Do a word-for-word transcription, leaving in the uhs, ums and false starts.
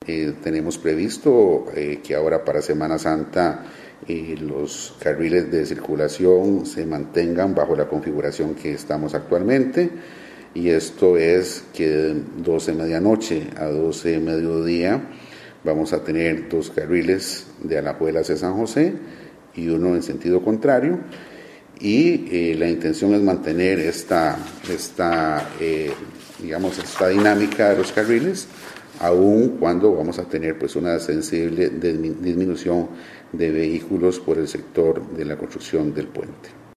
Eh, tenemos previsto eh, que ahora para Semana Santa eh, los carriles de circulación se mantengan bajo la configuración que estamos actualmente, y esto es que de doce de medianoche a doce de mediodía vamos a tener dos carriles de Alajuelas a San José y uno en sentido contrario, y eh, la intención es mantener esta, esta eh, digamos, esta dinámica de los carriles, aun cuando vamos a tener pues una sensible disminución de vehículos por el sector de la construcción del puente.